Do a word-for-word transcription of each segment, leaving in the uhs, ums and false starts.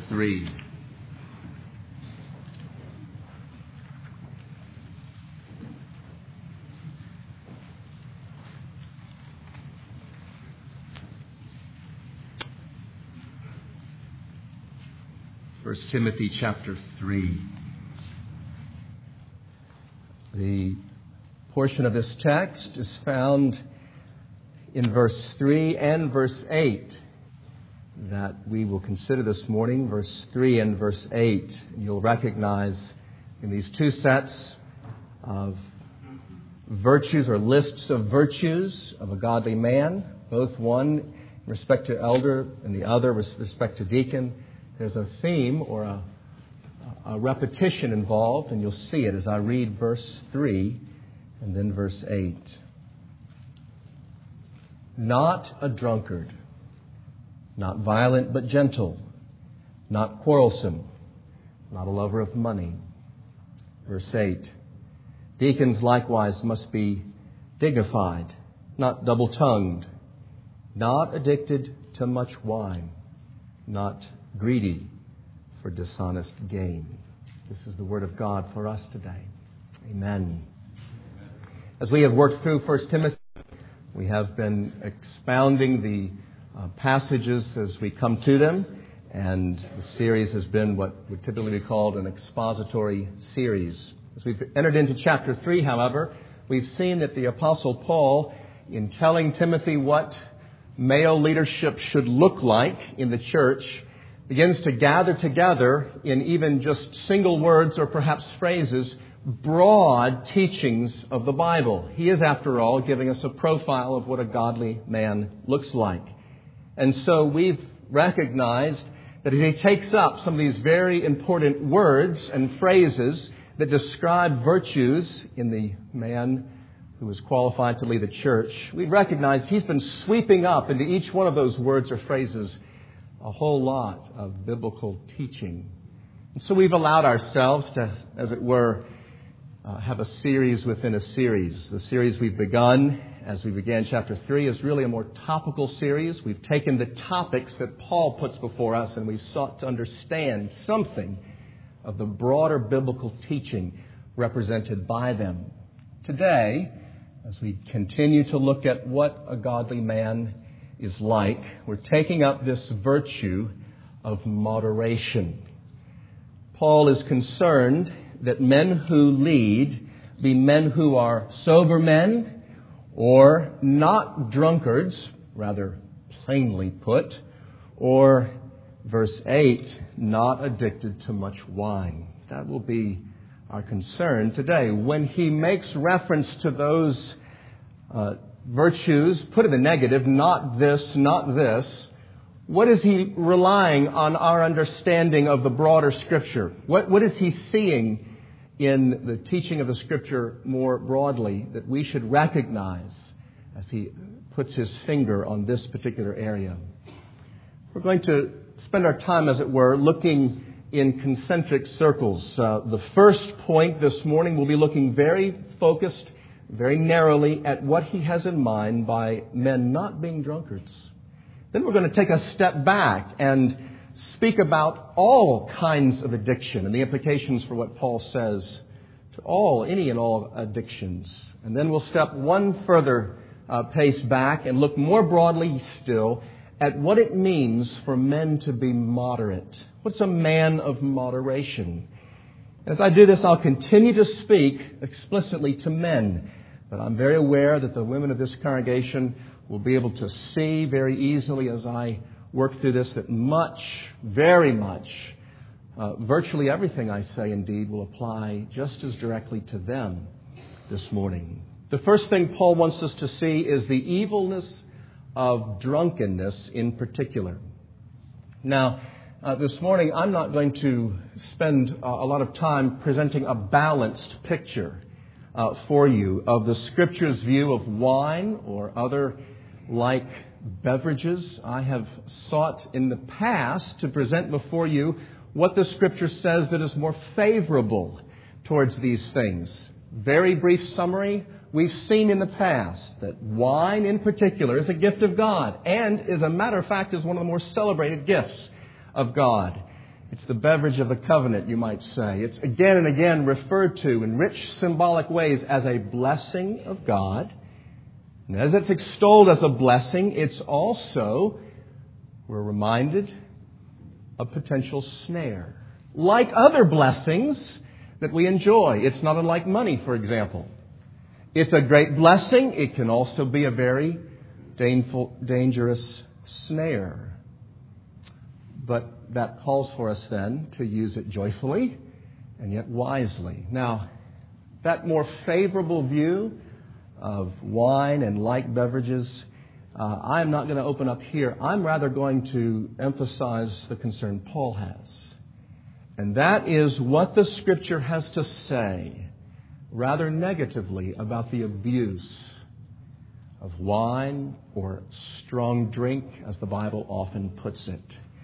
three. First Timothy chapter three. The portion of this text is found in verse three and verse eight that we will consider this morning, verse three and verse eight. You'll recognize in these two sets of virtues or lists of virtues of a godly man, both one in respect to elder and the other with respect to deacon, there's a theme or a, a repetition involved, and you'll see it as I read verse three and then verse eight. Not a drunkard, not violent but gentle, not quarrelsome, not a lover of money. Verse eight. Deacons likewise must be dignified, not double-tongued, not addicted to much wine, not greedy for dishonest gain. This is the word of God for us today. Amen. As we have worked through First Timothy, we have been expounding the uh, passages as we come to them, and the series has been what would typically be called an expository series. As we've entered into chapter three, however, we've seen that the Apostle Paul, in telling Timothy what male leadership should look like in the church, begins to gather together in even just single words or perhaps phrases, broad teachings of the Bible. He is, after all, giving us a profile of what a godly man looks like. And so we've recognized that he takes up some of these very important words and phrases that describe virtues in the man who is qualified to lead the church. We've recognized he's been sweeping up into each one of those words or phrases a whole lot of biblical teaching. And so we've allowed ourselves to, as it were, uh, have a series within a series. The series we've begun as we began chapter three is really a more topical series. We've taken the topics that Paul puts before us and we've sought to understand something of the broader biblical teaching represented by them. Today, as we continue to look at what a godly man is like, we're taking up this virtue of moderation. Paul is concerned that men who lead be men who are sober men or not drunkards, rather plainly put, or, verse eight, not addicted to much wine. That will be our concern today. When he makes reference to those uh, virtues, put in the negative, not this, not this, what is he relying on our understanding of the broader Scripture? What, what is he seeing in the teaching of the Scripture more broadly that we should recognize as he puts his finger on this particular area? We're going to spend our time, as it were, looking in concentric circles. Uh, the first point this morning will be looking very focused, very narrowly at what he has in mind by men not being drunkards. Then we're going to take a step back and speak about all kinds of addiction and the implications for what Paul says to all, any and all addictions. And then we'll step one further uh, pace back and look more broadly still at what it means for men to be moderate. What's a man of moderation? As I do this, I'll continue to speak explicitly to men. But I'm very aware that the women of this congregation will be able to see very easily as I work through this that much, very much, uh, virtually everything I say indeed will apply just as directly to them this morning. The first thing Paul wants us to see is the evilness of drunkenness in particular. Now, uh, this morning I'm not going to spend uh, a lot of time presenting a balanced picture Uh, for you of the Scripture's view of wine or other like beverages. I have sought in the past to present before you what the Scripture says that is more favorable towards these things. Very brief summary. We've seen in the past that wine in particular is a gift of God and, as a matter of fact, is one of the more celebrated gifts of God. It's the beverage of the covenant, you might say. It's again and again referred to in rich symbolic ways as a blessing of God. And as it's extolled as a blessing, it's also, we're reminded, a potential snare. Like other blessings that we enjoy. It's not unlike money, for example. It's a great blessing. It can also be a very dangerous snare. But that calls for us then to use it joyfully and yet wisely. Now, that more favorable view of wine and like beverages, uh, I'm not going to open up here. I'm rather going to emphasize the concern Paul has. And that is what the Scripture has to say rather negatively about the abuse of wine or strong drink, as the Bible often puts it.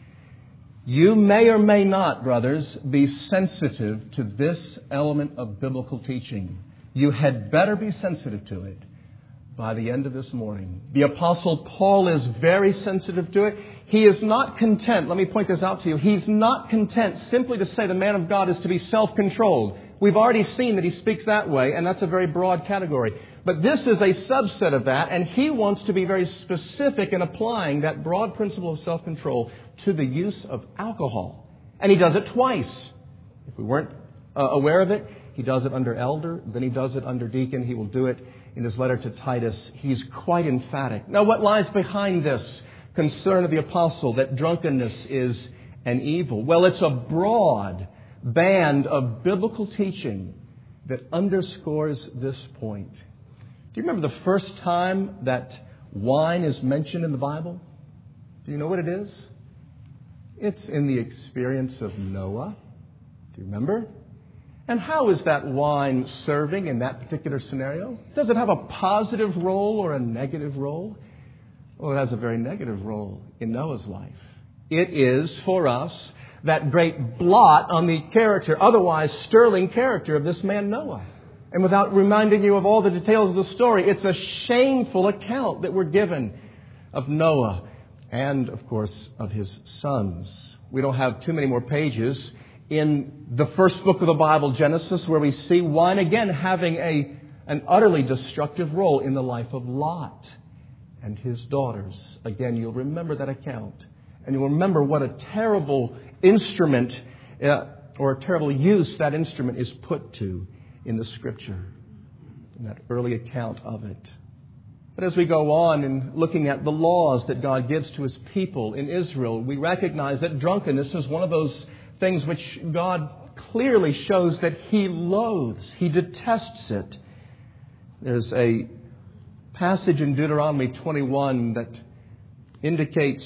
You may or may not, brothers, be sensitive to this element of biblical teaching. You had better be sensitive to it by the end of this morning. The Apostle Paul is very sensitive to it. He is not content, let me point this out to you, he's not content simply to say the man of God is to be self-controlled. We've already seen that he speaks that way, and that's a very broad category. But this is a subset of that, and he wants to be very specific in applying that broad principle of self-control to the use of alcohol. And he does it twice. If we weren't uh, aware of it, he does it under elder, then he does it under deacon. He will do it in his letter to Titus. He's quite emphatic. Now, what lies behind this concern of the apostle that drunkenness is an evil? Well, it's a broad band of biblical teaching that underscores this point. Do you remember the first time that wine is mentioned in the Bible? Do you know what it is? It's in the experience of Noah. Do you remember? And how is that wine serving in that particular scenario? Does it have a positive role or a negative role? Well, it has a very negative role in Noah's life. It is, for us, that great blot on the character, otherwise sterling character of this man Noah. And without reminding you of all the details of the story, it's a shameful account that we're given of Noah and, of course, of his sons. We don't have too many more pages in the first book of the Bible, Genesis, where we see wine again having a, an utterly destructive role in the life of Lot and his daughters. Again, you'll remember that account. And you'll remember what a terrible instrument uh, or a terrible use that instrument is put to in the Scripture, in that early account of it. But as we go on in looking at the laws that God gives to His people in Israel, we recognize that drunkenness is one of those things which God clearly shows that He loathes. He detests it. There's a passage in Deuteronomy twenty-one that indicates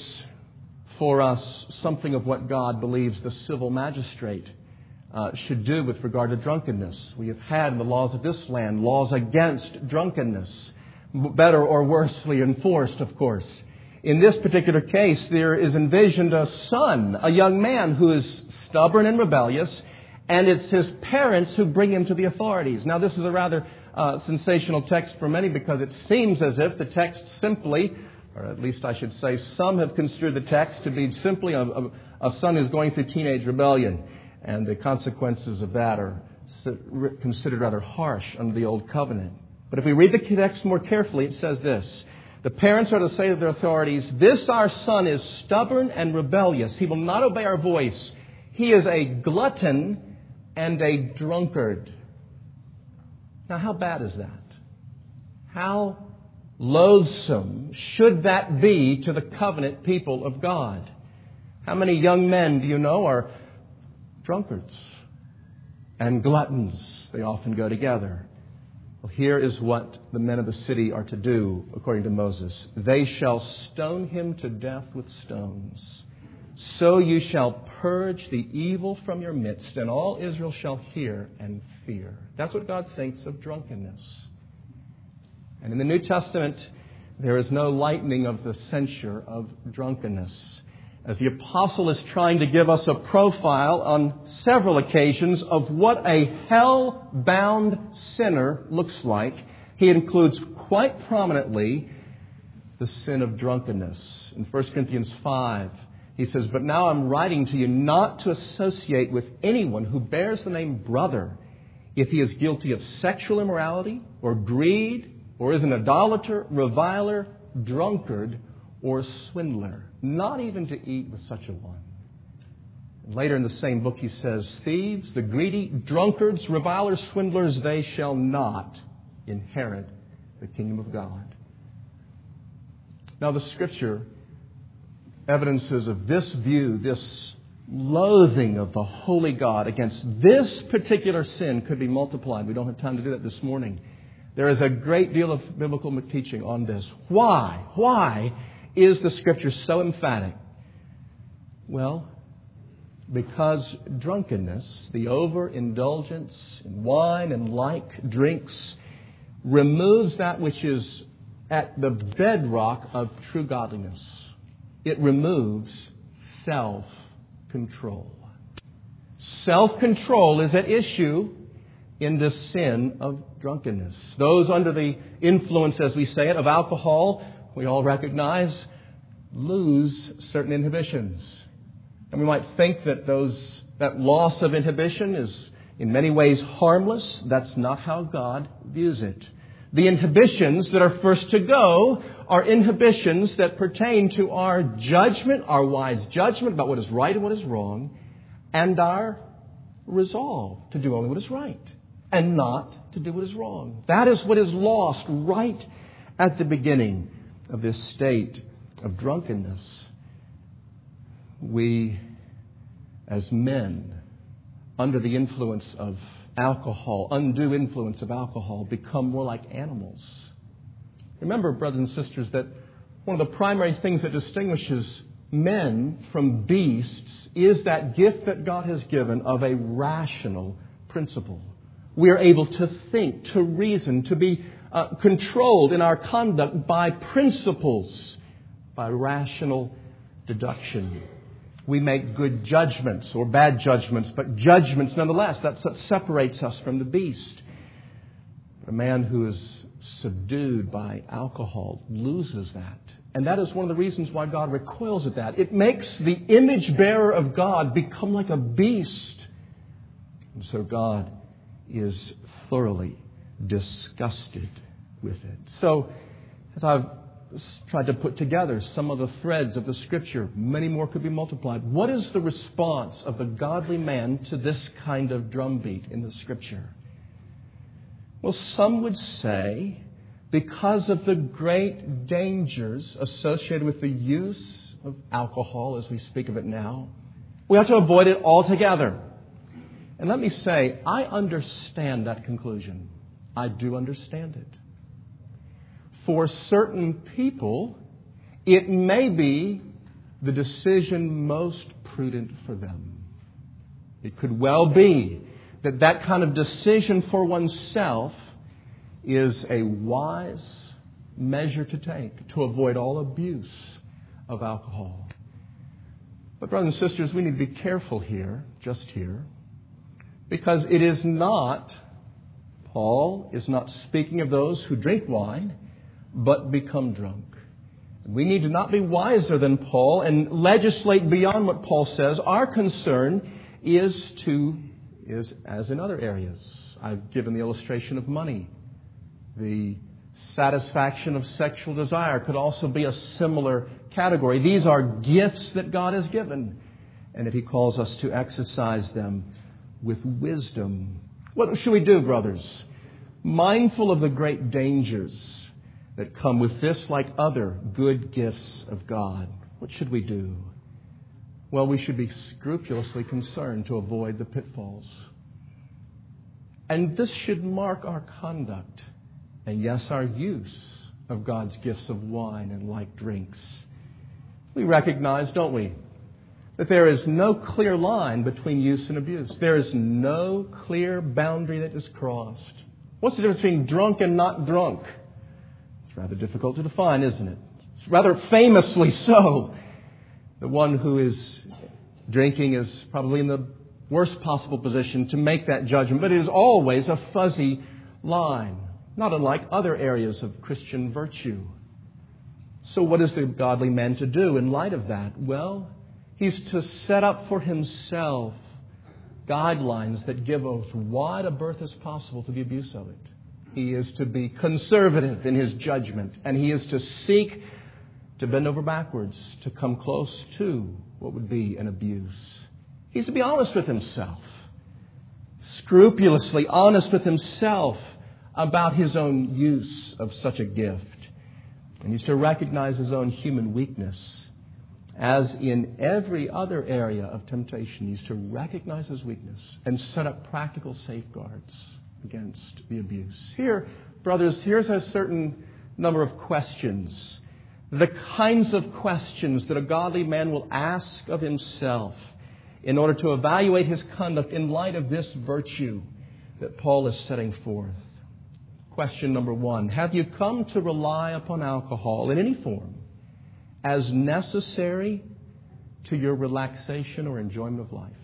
for us something of what God believes the civil magistrate uh, should do with regard to drunkenness. We have had in the laws of this land laws against drunkenness, better or worsely enforced, of course. In this particular case, there is envisioned a son, a young man who is stubborn and rebellious, and it's his parents who bring him to the authorities. Now, this is a rather uh, sensational text for many because it seems as if the text simply, or at least I should say, some have construed the text to be simply a, a, a son who's going through teenage rebellion. And the consequences of that are considered rather harsh under the Old Covenant. But if we read the text more carefully, it says this. The parents are to say to their authorities, "This our son is stubborn and rebellious. He will not obey our voice. He is a glutton and a drunkard." Now, how bad is that? How loathsome should that be to the covenant people of God? How many young men do you know are drunkards and gluttons? They often go together. Well, here is what the men of the city are to do, according to Moses. They shall stone him to death with stones. So you shall purge the evil from your midst, and all Israel shall hear and fear. That's what God thinks of drunkenness. And in the New Testament, there is no lightening of the censure of drunkenness. As the apostle is trying to give us a profile on several occasions of what a hell-bound sinner looks like, he includes quite prominently the sin of drunkenness. In First Corinthians five, He says, but now I'm writing to you not to associate with anyone who bears the name brother if he is guilty of sexual immorality or greed or is an idolater, reviler, drunkard, or swindler. Not even to eat with such a one. And later in the same book he says, thieves, the greedy, drunkards, revilers, swindlers, they shall not inherit the kingdom of God. Now the Scripture evidences of this view, this loathing of the holy God against this particular sin could be multiplied. We don't have time to do that this morning. There is a great deal of biblical teaching on this. Why? Why is the Scripture so emphatic? Well, because drunkenness, the overindulgence in wine and like drinks, removes that which is at the bedrock of true godliness. It removes self-control. Self-control is at issue in this sin of drunkenness. Those under the influence, as we say it, of alcohol, we all recognize, lose certain inhibitions. And we might think that those that loss of inhibition is in many ways harmless. That's not how God views it. The inhibitions that are first to go are inhibitions that pertain to our judgment, our wise judgment about what is right and what is wrong, and our resolve to do only what is right and not to do what is wrong. That is what is lost right at the beginning of this state of drunkenness. We, as men, under the influence of alcohol, undue influence of alcohol, become more like animals. Remember, brothers and sisters, that one of the primary things that distinguishes men from beasts is that gift that God has given of a rational principle. We are able to think, to reason, to be uh, controlled in our conduct by principles, by rational deduction. We make good judgments or bad judgments, but judgments nonetheless. That's what separates us from the beast. A man who is subdued by alcohol loses that. And that is one of the reasons why God recoils at that. It makes the image bearer of God become like a beast. And so God is thoroughly disgusted with it. So, as I've tried to put together some of the threads of the Scripture, many more could be multiplied. What is the response of the godly man to this kind of drumbeat in the Scripture? Well, some would say, because of the great dangers associated with the use of alcohol, as we speak of it now, we have to avoid it altogether. And let me say, I understand that conclusion. I do understand it. For certain people, it may be the decision most prudent for them. It could well be that that kind of decision for oneself is a wise measure to take to avoid all abuse of alcohol. But brothers and sisters, we need to be careful here, just here, because it is not, Paul is not speaking of those who drink wine, but become drunk. We need to not be wiser than Paul and legislate beyond what Paul says. Our concern is to, is as in other areas. I've given the illustration of money. The satisfaction of sexual desire could also be a similar category. These are gifts that God has given. And if He calls us to exercise them with wisdom, what should we do, brothers? Mindful of the great dangers that come with this, like other good gifts of God, what should we do? Well, we should be scrupulously concerned to avoid the pitfalls. And this should mark our conduct and, yes, our use of God's gifts of wine and like drinks. We recognize, don't we, that there is no clear line between use and abuse. There is no clear boundary that is crossed. What's the difference between drunk and not drunk? It's rather difficult to define, isn't it? It's rather famously so. The one who is drinking is probably in the worst possible position to make that judgment, but it is always a fuzzy line, not unlike other areas of Christian virtue. So what is the godly man to do in light of that? Well, He's to set up for himself guidelines that give as wide a berth as possible to the abuse of it. He is to be conservative in his judgment, and he is to seek to bend over backwards to come close to what would be an abuse. He's to be honest with himself, scrupulously honest with himself about his own use of such a gift. And he's to recognize his own human weakness. As in every other area of temptation, he's to recognize his weakness and set up practical safeguards against the abuse. Here, brothers, here's a certain number of questions. The kinds of questions that a godly man will ask of himself in order to evaluate his conduct in light of this virtue that Paul is setting forth. Question number one, have you come to rely upon alcohol in any form as necessary to your relaxation or enjoyment of life?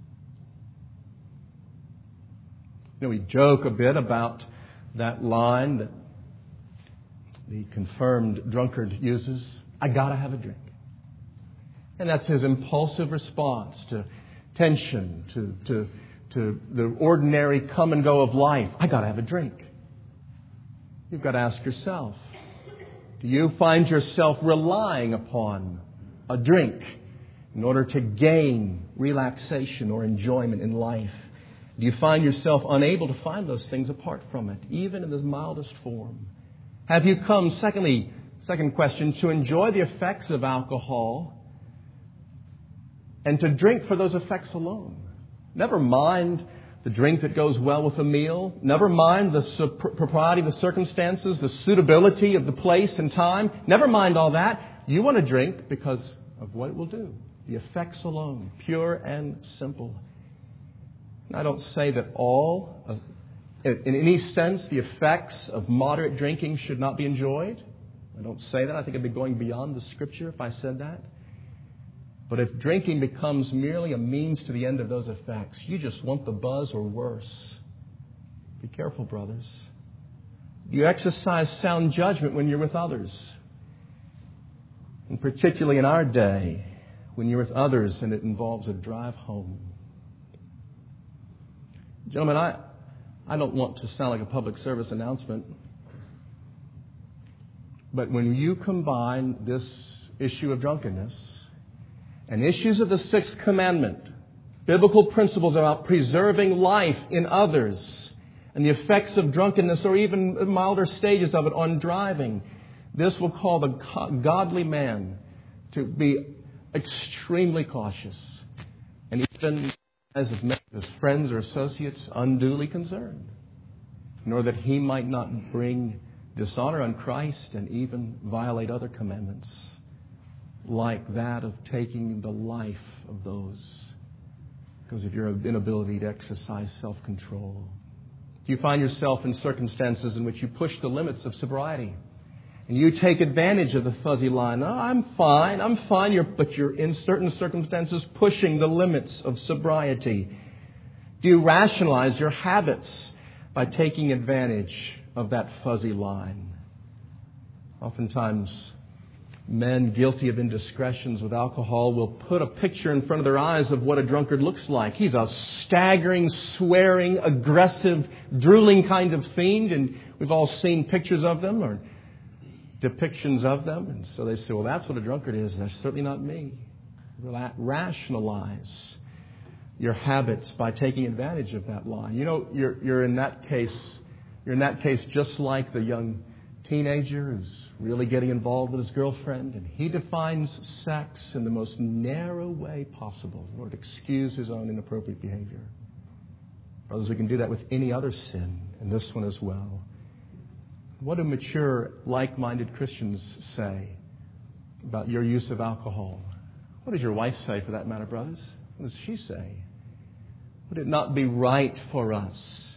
You know, we joke a bit about that line that the confirmed drunkard uses, I gotta have a drink. And that's his impulsive response to tension, to, to, to the ordinary come and go of life. I gotta have a drink. You've got to ask yourself, do you find yourself relying upon a drink in order to gain relaxation or enjoyment in life? Do you find yourself unable to find those things apart from it, even in the mildest form? Have you come, secondly, second question, to enjoy the effects of alcohol and to drink for those effects alone? Never mind the drink that goes well with a meal. Never mind the su- propriety of the circumstances, the suitability of the place and time. Never mind all that. You want to drink because of what it will do. The effects alone, pure and simple. And I don't say that all, of, in any sense, the effects of moderate drinking should not be enjoyed. I don't say that. I think I'd be going beyond the Scripture if I said that. But if drinking becomes merely a means to the end of those effects, you just want the buzz or worse. Be careful, brothers. You exercise sound judgment when you're with others. And particularly in our day, when you're with others and it involves a drive home. Gentlemen, I, I don't want to sound like a public service announcement. But when you combine this issue of drunkenness and issues of the Sixth Commandment, biblical principles about preserving life in others, and the effects of drunkenness or even milder stages of it on driving, this will call the godly man to be extremely cautious and even as of his friends or associates unduly concerned, nor that he might not bring dishonor on Christ and even violate other commandments like that of taking the life of those because of your inability to exercise self-control. Do you find yourself in circumstances in which you push the limits of sobriety and you take advantage of the fuzzy line? Oh, I'm fine, I'm fine, you're, but you're in certain circumstances pushing the limits of sobriety. Do you rationalize your habits by taking advantage of that fuzzy line? Oftentimes, men guilty of indiscretions with alcohol will put a picture in front of their eyes of what a drunkard looks like. He's a staggering, swearing, aggressive, drooling kind of fiend, and we've all seen pictures of them or depictions of them. And so they say, well, that's what a drunkard is. That's certainly not me. Rationalize your habits by taking advantage of that line. You know, you're, you're in that case, you're in that case just like the young teenager who's really getting involved with his girlfriend, and he defines sex in the most narrow way possible in order to excuse his own inappropriate behavior. Brothers, we can do that with any other sin, and this one as well. What do mature, like-minded Christians say about your use of alcohol? What does your wife say, for that matter, brothers? What does she say? Would it not be right for us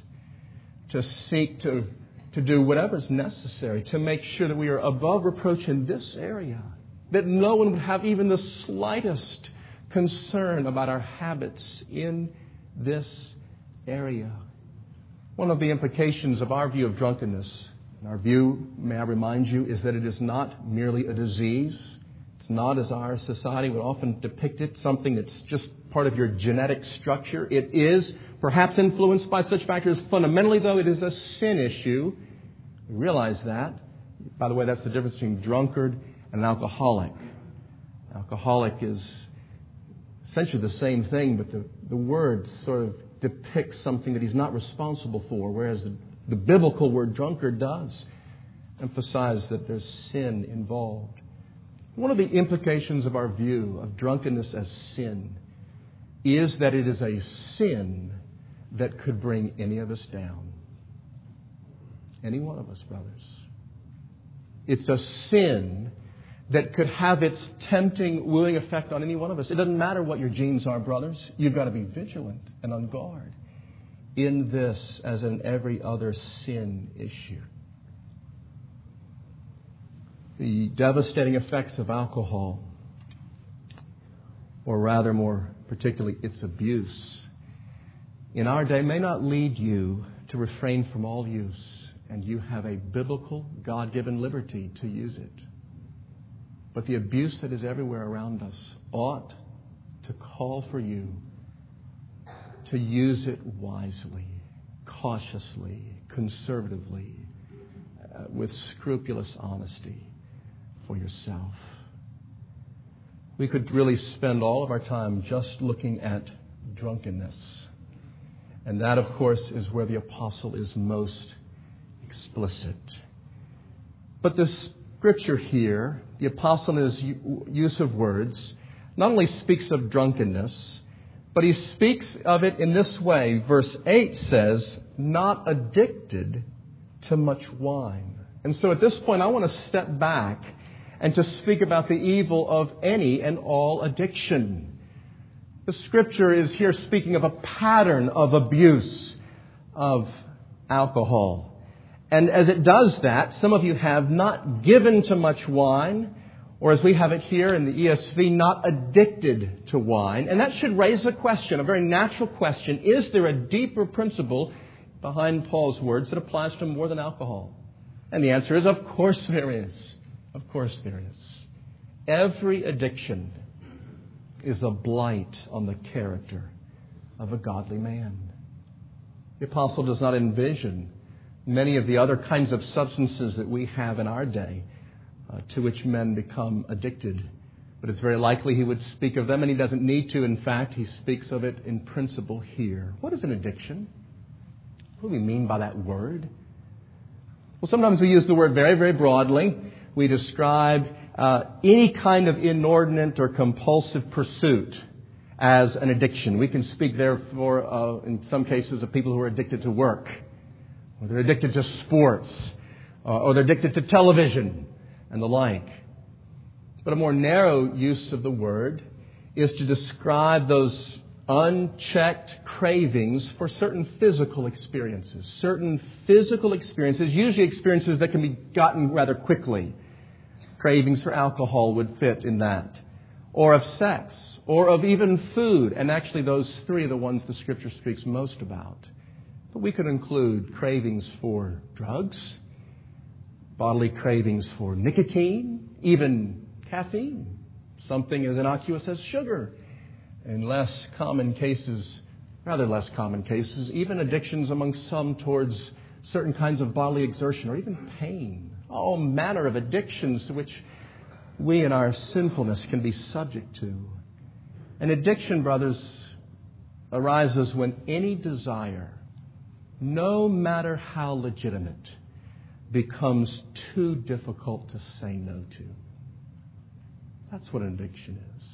to seek to to do whatever is necessary to make sure that we are above reproach in this area, that no one would have even the slightest concern about our habits in this area? One of the implications of our view of drunkenness, and our view, may I remind you, is that it is not merely a disease. It's not as our society would often depict it, something that's just part of your genetic structure. It is perhaps influenced by such factors. Fundamentally, though, it is a sin issue. We realize that. By the way, that's the difference between drunkard and an alcoholic. Alcoholic is essentially the same thing, but the, the word sort of depicts something that he's not responsible for, whereas the, the biblical word drunkard does emphasize that there's sin involved. One of the implications of our view of drunkenness as sin is that it is a sin that could bring any of us down. Any one of us, brothers. It's a sin that could have its tempting, wooing effect on any one of us. It doesn't matter what your genes are, brothers. You've got to be vigilant and on guard in this as in every other sin issue. The devastating effects of alcohol, or rather more particularly its abuse, in our day may not lead you to refrain from all use, and you have a biblical, God-given liberty to use it. But the abuse that is everywhere around us ought to call for you to use it wisely, cautiously, conservatively, uh, with scrupulous honesty for yourself. We could really spend all of our time just looking at drunkenness. And that, of course, is where the apostle is most explicit. But the Scripture here, the apostle in his use of words, not only speaks of drunkenness, but he speaks of it in this way. Verse eight says, not addicted to much wine. And so at this point, I want to step back and to speak about the evil of any and all addiction. The Scripture is here speaking of a pattern of abuse of alcohol. And as it does that, some of you have not given to much wine, or as we have it here in the E S V, not addicted to wine. And that should raise a question, a very natural question. Is there a deeper principle behind Paul's words that applies to more than alcohol? And the answer is, of course there is. Of course there is. Every addiction is a blight on the character of a godly man. The apostle does not envision many of the other kinds of substances that we have in our day uh, to which men become addicted. But it's very likely he would speak of them, and he doesn't need to. In fact, he speaks of it in principle here. What is an addiction? What do we mean by that word? Well, sometimes we use the word very, very broadly. We describe uh, any kind of inordinate or compulsive pursuit as an addiction. We can speak therefore, uh, in some cases, of people who are addicted to work, or they're addicted to sports, uh, or they're addicted to television and the like. But a more narrow use of the word is to describe those unchecked cravings for certain physical experiences. Certain physical experiences, usually experiences that can be gotten rather quickly. Cravings for alcohol would fit in that. Or of sex, or of even food. And actually those three are the ones the Scripture speaks most about. But we could include cravings for drugs, bodily cravings for nicotine, even caffeine, something as innocuous as sugar. In less common cases, rather less common cases, even addictions among some towards certain kinds of bodily exertion or even pain. All manner of addictions to which we in our sinfulness can be subject to. An addiction, brothers, arises when any desire, no matter how legitimate, becomes too difficult to say no to. That's what an addiction is.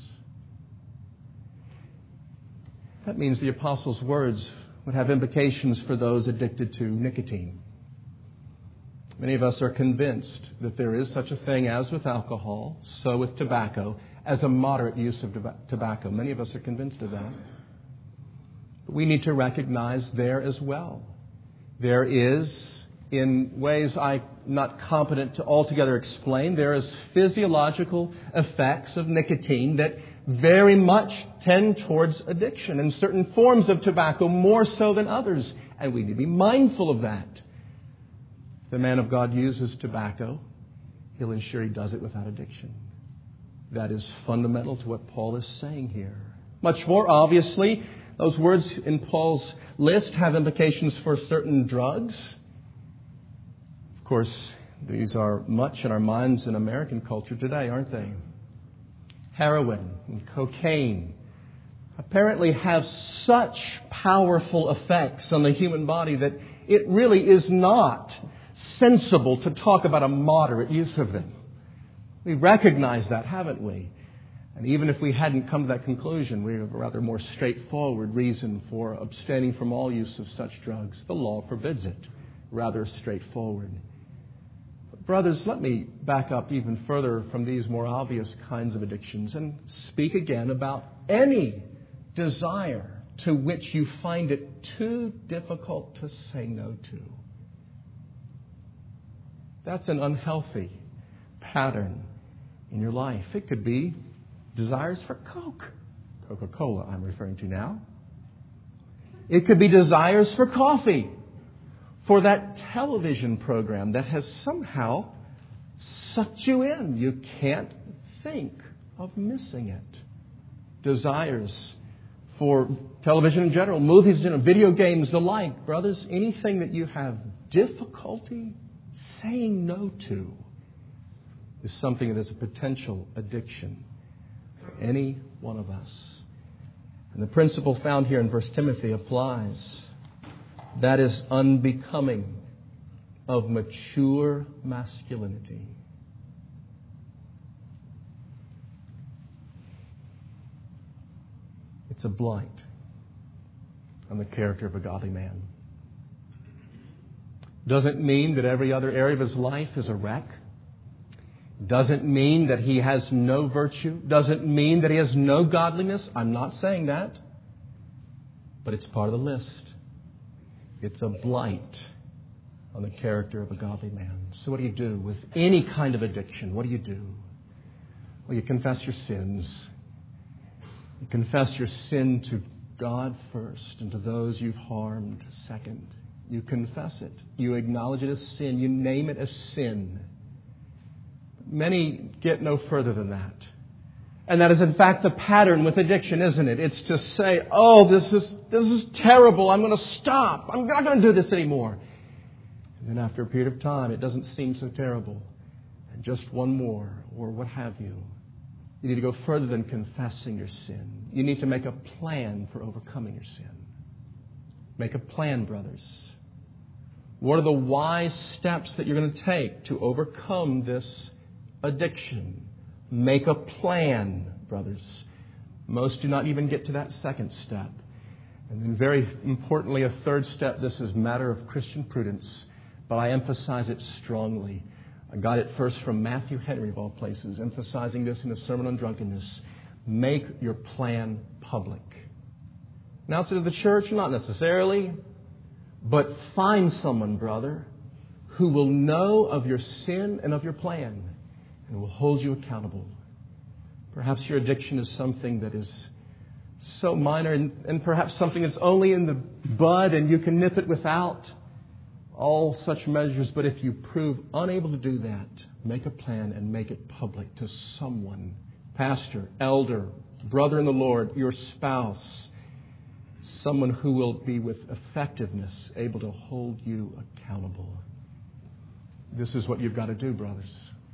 That means the apostle's words would have implications for those addicted to nicotine. Many of us are convinced that there is such a thing as with alcohol, so with tobacco, as a moderate use of tobacco. Many of us are convinced of that. But we need to recognize there as well. There is, in ways I'm not competent to altogether explain, there is physiological effects of nicotine that very much tend towards addiction, and certain forms of tobacco more so than others. And we need to be mindful of that. If the man of God uses tobacco, he'll ensure he does it without addiction. That is fundamental to what Paul is saying here. Much more obviously, those words in Paul's list have implications for certain drugs. Of course, these are much in our minds in American culture today, aren't they? Heroin and cocaine apparently have such powerful effects on the human body that it really is not sensible to talk about a moderate use of them. We recognize that, haven't we? And even if we hadn't come to that conclusion, we have a rather more straightforward reason for abstaining from all use of such drugs. The law forbids it. Rather straightforward. But brothers, let me back up even further from these more obvious kinds of addictions and speak again about any desire to which you find it too difficult to say no to. That's an unhealthy pattern in your life. It could be desires for Coke. Coca-Cola, I'm referring to now. It could be desires for coffee, for that television program that has somehow sucked you in. You can't think of missing it. Desires for television in general, movies in general, video games, the like. Brothers, anything that you have difficulty saying no to is something that is a potential addiction for any one of us. And the principle found here in First Timothy applies. That is unbecoming of mature masculinity. It's a blight on the character of a godly man. Doesn't mean that every other area of his life is a wreck. Doesn't mean that he has no virtue. Doesn't mean that he has no godliness. I'm not saying that. But it's part of the list. It's a blight on the character of a godly man. So what do you do with any kind of addiction? What do you do? Well, you confess your sins. You confess your sin to God first and to those you've harmed second. You confess it. You acknowledge it as sin. You name it as sin. Many get no further than that. And that is in fact the pattern with addiction, isn't it? It's to say, oh, this is this is terrible. I'm going to stop. I'm not going to do this anymore. And then after a period of time, it doesn't seem so terrible. And just one more, or what have you. You need to go further than confessing your sin. You need to make a plan for overcoming your sin. Make a plan, brothers. What are the wise steps that you're going to take to overcome this addiction? Make a plan, brothers. Most do not even get to that second step. And then very importantly, a third step. This is a matter of Christian prudence, but I emphasize it strongly. I got it first from Matthew Henry, of all places, emphasizing this in a sermon on drunkenness. Make your plan public. Announce it to the church? Not necessarily. But find someone, brother, who will know of your sin and of your plan and will hold you accountable. Perhaps your addiction is something that is so minor and, and perhaps something that's only in the bud and you can nip it without all such measures. But if you prove unable to do that, make a plan and make it public to someone, pastor, elder, brother in the Lord, your spouse, someone who will be with effectiveness able to hold you accountable. This is what you've got to do, brothers,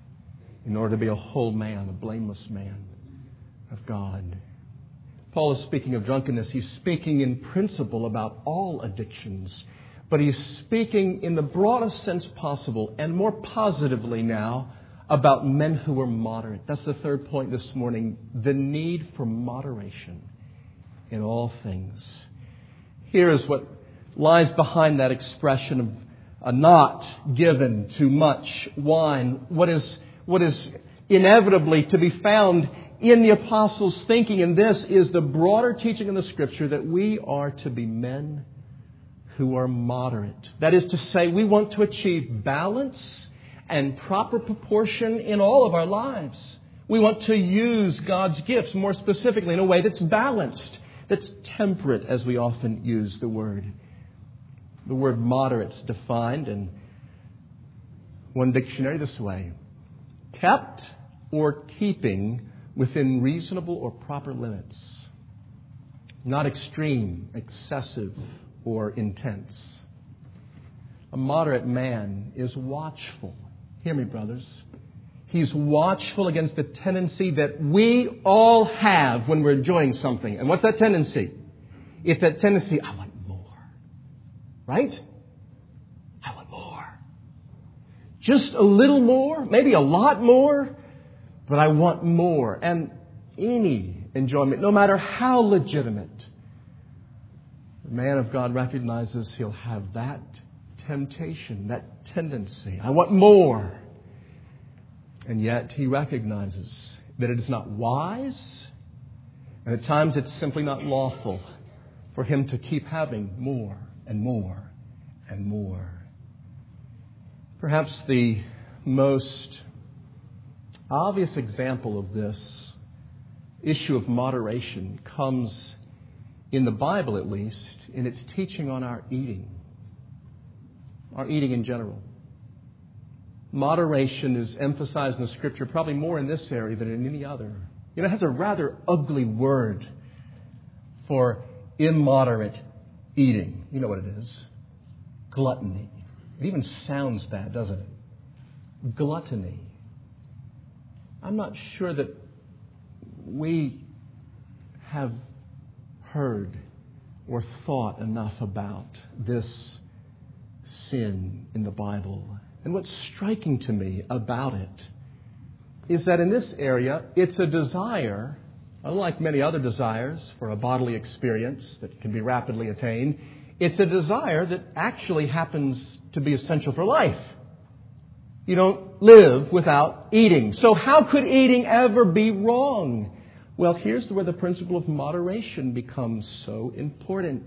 in order to be a whole man, a blameless man of God. Paul is speaking of drunkenness. He's speaking in principle about all addictions. But he's speaking in the broadest sense possible and more positively now about men who are moderate. That's the third point this morning. The need for moderation in all things. Here is what lies behind that expression of a not given to much wine. What is, what is inevitably to be found in the apostles' thinking, and this is the broader teaching in the Scripture, that we are to be men who are moderate. That is to say, we want to achieve balance and proper proportion in all of our lives. We want to use God's gifts more specifically in a way that's balanced, that's temperate, as we often use the word. The word moderate's defined in one dictionary this way: kept or keeping within reasonable or proper limits. Not extreme, excessive, or intense. A moderate man is watchful. Hear me, brothers. He's watchful against the tendency that we all have when we're enjoying something. And what's that tendency? It's that tendency, I want more. Right? I want more. Just a little more, maybe a lot more, but I want more. And any enjoyment, no matter how legitimate, the man of God recognizes he'll have that temptation, that tendency. I want more. And yet he recognizes that it is not wise, and at times it's simply not lawful for him to keep having more and more and more. Perhaps the most obvious example of this issue of moderation comes in the Bible, at least, in its teaching on our eating, our eating in general. Moderation is emphasized in the Scripture probably more in this area than in any other. You know, it has a rather ugly word for immoderate eating. You know what it is? Gluttony. It even sounds bad, doesn't it? Gluttony. I'm not sure that we have heard or thought enough about this sin in the Bible. And what's striking to me about it is that in this area, it's a desire, unlike many other desires for a bodily experience that can be rapidly attained, it's a desire that actually happens to be essential for life. You don't live without eating. So how could eating ever be wrong? Well, here's where the principle of moderation becomes so important.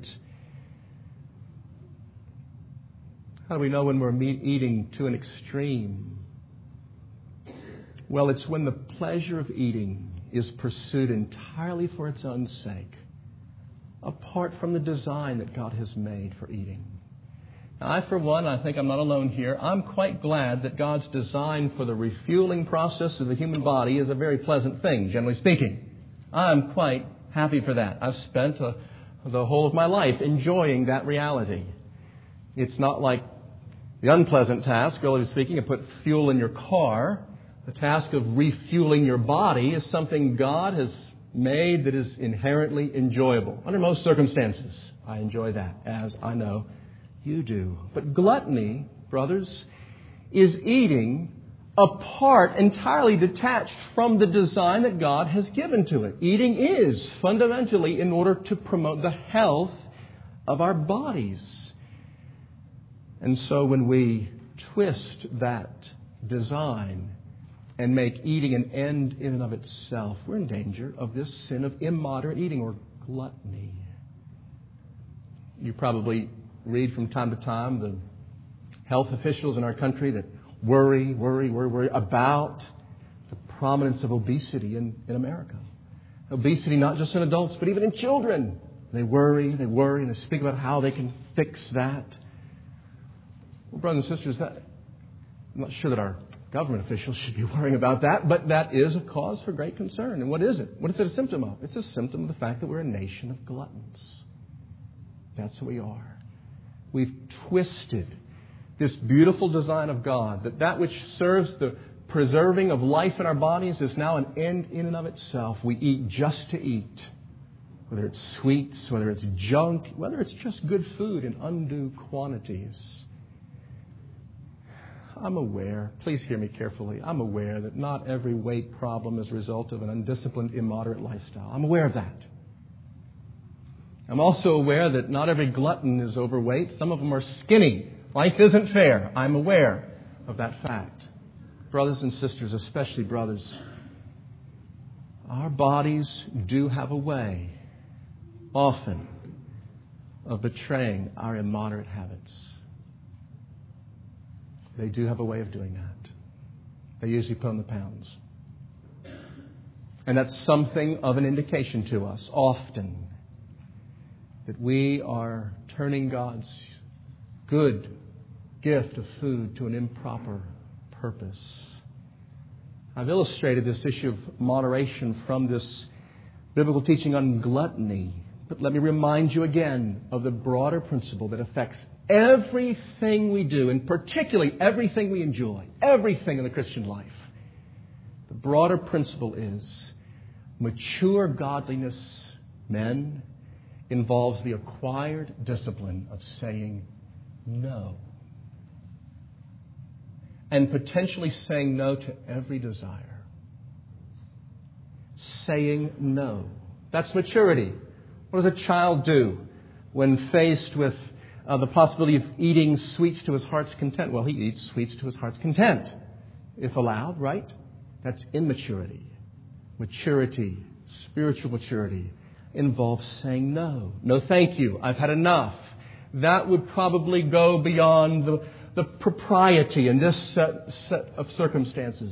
How do we know when we're eating to an extreme? Well, it's when the pleasure of eating is pursued entirely for its own sake, apart from the design that God has made for eating. Now, I, for one, I think I'm not alone here. I'm quite glad that God's design for the refueling process of the human body is a very pleasant thing, generally speaking. I'm quite happy for that. I've spent a, the whole of my life enjoying that reality. It's not like the unpleasant task, relatively speaking, of put fuel in your car. The task of refueling your body is something God has made that is inherently enjoyable. Under most circumstances, I enjoy that, as I know you do. But gluttony, brothers, is eating apart, entirely detached from the design that God has given to it. Eating is fundamentally in order to promote the health of our bodies. And so when we twist that design and make eating an end in and of itself, we're in danger of this sin of immoderate eating or gluttony. You probably read from time to time the health officials in our country that worry, worry, worry, worry about the prominence of obesity in, in America. Obesity not just in adults, but even in children. They worry, they worry, and they speak about how they can fix that. Well, brothers and sisters, that, I'm not sure that our government officials should be worrying about that, but that is a cause for great concern. And what is it? What is it a symptom of? It's a symptom of the fact that we're a nation of gluttons. That's what we are. We've twisted this beautiful design of God, that that which serves the preserving of life in our bodies is now an end in and of itself. We eat just to eat. Whether it's sweets, whether it's junk, whether it's just good food in undue quantities. I'm aware, please hear me carefully, I'm aware that not every weight problem is a result of an undisciplined, immoderate lifestyle. I'm aware of that. I'm also aware that not every glutton is overweight. Some of them are skinny. Life isn't fair. I'm aware of that fact. Brothers and sisters, especially brothers, our bodies do have a way, often, of betraying our immoderate habits. They do have a way of doing that. They usually put on the pounds. And that's something of an indication to us, often, that we are turning God's good gift of food to an improper purpose. I've illustrated this issue of moderation from this biblical teaching on gluttony. But let me remind you again of the broader principle that affects everything we do, and particularly everything we enjoy, everything in the Christian life. The broader principle is mature godliness, men, involves the acquired discipline of saying no. And potentially saying no to every desire. Saying no. That's maturity. What does a child do when faced with uh, the possibility of eating sweets to his heart's content? Well, he eats sweets to his heart's content, if allowed, right? That's immaturity. Maturity, spiritual maturity, involves saying no. No, thank you. I've had enough. That would probably go beyond the, the propriety in this set, set of circumstances.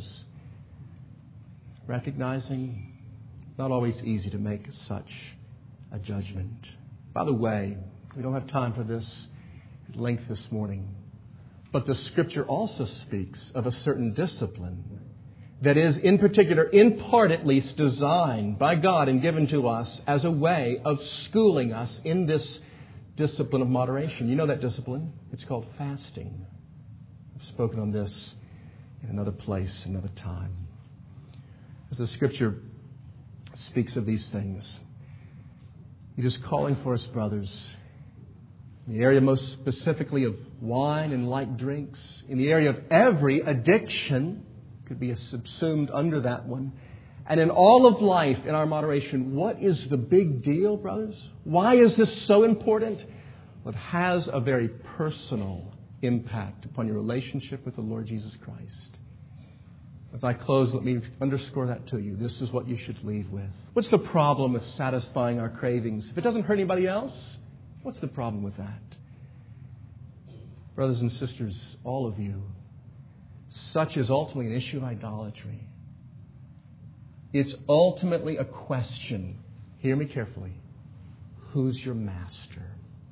Recognizing not always easy to make such a judgment. By the way, we don't have time for this at length this morning, but the Scripture also speaks of a certain discipline that is, in particular, in part at least, designed by God and given to us as a way of schooling us in this discipline of moderation. You know that discipline? It's called fasting. I've spoken on this in another place, another time. As the Scripture speaks of these things, it is calling for us, brothers, in the area most specifically of wine and light drinks, in the area of every addiction, could be subsumed under that one. And in all of life, in our moderation, what is the big deal, brothers? Why is this so important? Well, it has a very personal impact upon your relationship with the Lord Jesus Christ. As I close, let me underscore that to you. This is what you should leave with. What's the problem with satisfying our cravings? If it doesn't hurt anybody else, what's the problem with that? Brothers and sisters, all of you, such is ultimately an issue of idolatry. It's ultimately a question, hear me carefully, who's your master?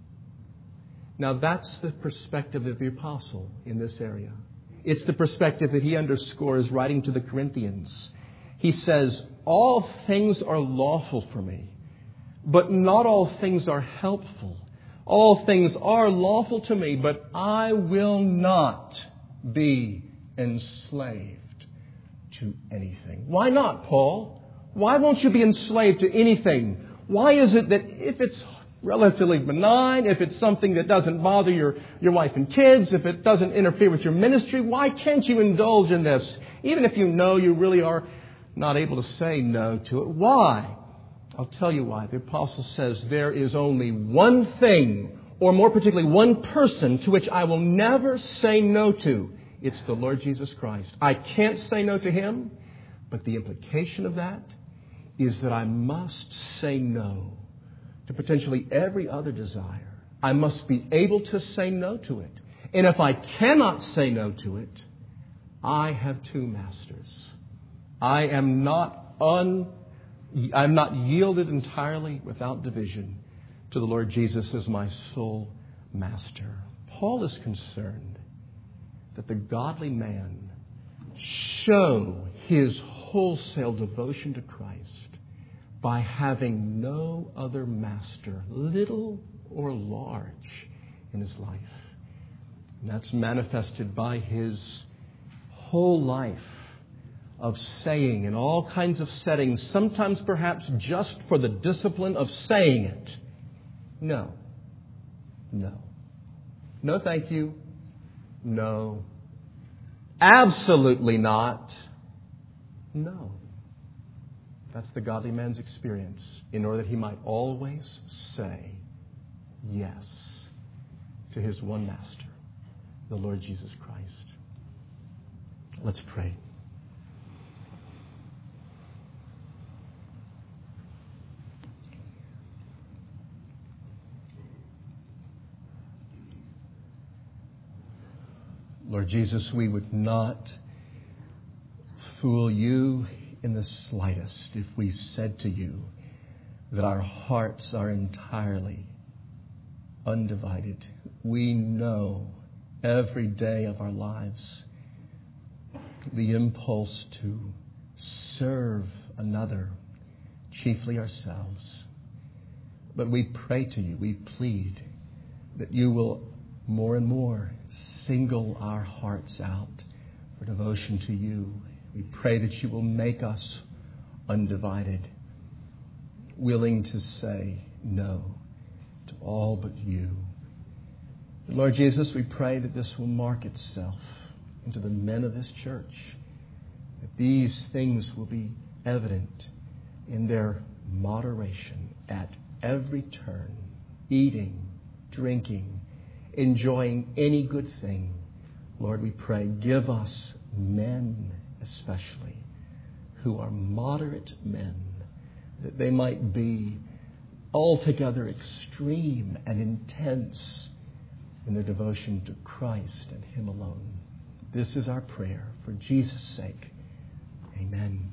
Now that's the perspective of the apostle in this area. It's the perspective that he underscores writing to the Corinthians. He says, all things are lawful for me, but not all things are helpful. All things are lawful to me, but I will not be enslaved to anything. Why not, Paul? Why won't you be enslaved to anything? Why is it that if it's relatively benign, if it's something that doesn't bother your, your wife and kids, if it doesn't interfere with your ministry, why can't you indulge in this? Even if you know you really are not able to say no to it. Why? I'll tell you why. The apostle says there is only one thing, or more particularly one person, to which I will never say no to. It's the Lord Jesus Christ. I can't say no to Him, but the implication of that is that I must say no to potentially every other desire. I must be able to say no to it. And if I cannot say no to it, I have two masters. I am not un, I'm not yielded entirely without division to the Lord Jesus as my sole master. Paul is concerned that the godly man show his wholesale devotion to Christ by having no other master, little or large, in his life. And that's manifested by his whole life of saying in all kinds of settings, sometimes perhaps just for the discipline of saying it, no, no, no thank you, no, absolutely not, no. That's the godly man's experience, in order that he might always say yes to his one master, the Lord Jesus Christ. Let's pray. Lord Jesus, we would not fool you in the slightest if we said to you that our hearts are entirely undivided. We know every day of our lives the impulse to serve another, chiefly ourselves. But we pray to you, we plead that you will more and more single our hearts out for devotion to you. We pray that you will make us undivided, willing to say no to all but you. And Lord Jesus, we pray that this will mark itself into the men of this church, that these things will be evident in their moderation at every turn, eating, drinking, enjoying any good thing. Lord, we pray, give us men especially who are moderate men, that they might be altogether extreme and intense in their devotion to Christ and Him alone. This is our prayer for Jesus' sake. Amen.